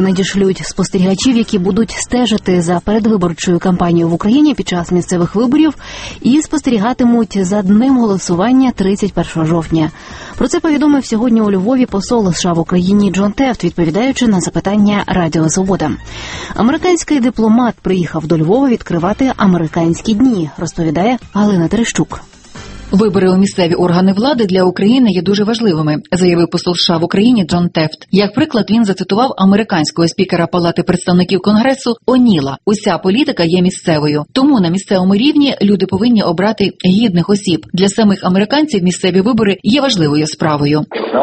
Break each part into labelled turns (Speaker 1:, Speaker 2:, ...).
Speaker 1: надішлють спостерігачів, які будуть стежити за передвиборчою кампанією в Україні під час місцевих виборів і спостерігатимуть за днем голосування 31 жовтня. Про це повідомив сьогодні у Львові посол США в Україні Джон Тефт, відповідаючи на запитання Радіо Свобода. Американський дипломат приїхав до Львова відкривати американські дні, розповідає Галина Терещук.
Speaker 2: Вибори у місцеві органи влади для України є дуже важливими, заявив посол США в Україні Джон Тефт. Як приклад, він зацитував американського спікера Палати представників Конгресу О'Ніла. Уся політика є місцевою. Тому на місцевому рівні люди повинні обрати гідних осіб. Для самих американців місцеві вибори є важливою справою.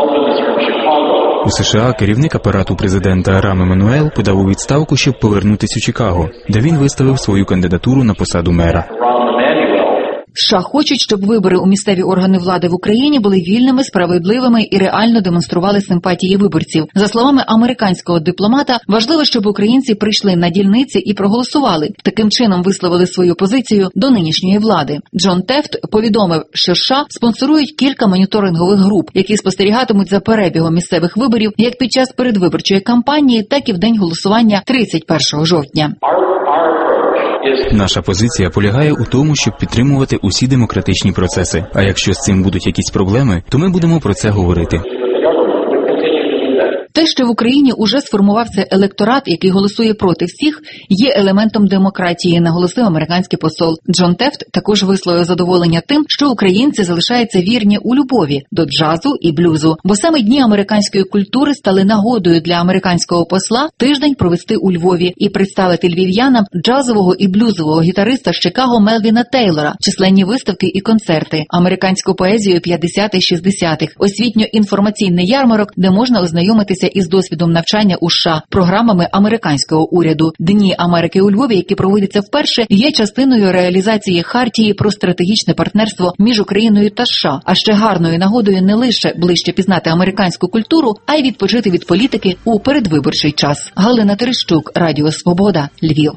Speaker 3: У США керівник апарату президента Рам Еммануел подав у відставку, щоб повернутися у Чикаго, де він виставив свою кандидатуру на посаду мера.
Speaker 2: США хочуть, щоб вибори у місцеві органи влади в Україні були вільними, справедливими і реально демонстрували симпатії виборців. За словами американського дипломата, важливо, щоб українці прийшли на дільниці і проголосували. Таким чином висловили свою позицію до нинішньої влади. Джон Тефт повідомив, що США спонсорують кілька моніторингових груп, які спостерігатимуть за перебігом місцевих виборів як під час передвиборчої кампанії, так і в день голосування 31 жовтня.
Speaker 3: Наша позиція полягає у тому, щоб підтримувати усі демократичні процеси. А якщо з цим будуть якісь проблеми, то ми будемо про це говорити.
Speaker 2: Те, що в Україні уже сформувався електорат, який голосує проти всіх, є елементом демократії, наголосив американський посол. Джон Тефт також висловив задоволення тим, що українці залишаються вірні у любові до джазу і блюзу, бо саме Дні американської культури стали нагодою для американського посла тиждень провести у Львові і представити львів'янам джазового і блюзового гітариста з Чикаго Мелвіна Тейлора, численні виставки і концерти, американську поезію 50-60-х, освітньо-інформаційний ярмарок, де можна ознайомитися із досвідом навчання у США, програмами американського уряду. Дні Америки у Львові, які проводяться вперше, є частиною реалізації хартії про стратегічне партнерство між Україною та США, а ще гарною нагодою не лише ближче пізнати американську культуру, а й відпочити від політики у передвиборчий час. Галина Терещук, Радіо Свобода, Львів.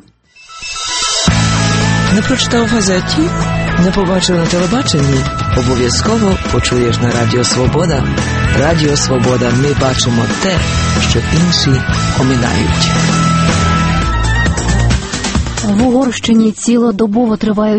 Speaker 4: Не прочитав в газеті? Не побачив на телебаченні? Обов'язково почуєш на Радіо Свобода. Радіо Свобода. Ми бачимо те, що інші оминають.
Speaker 1: В Угорщині цілодобово тривають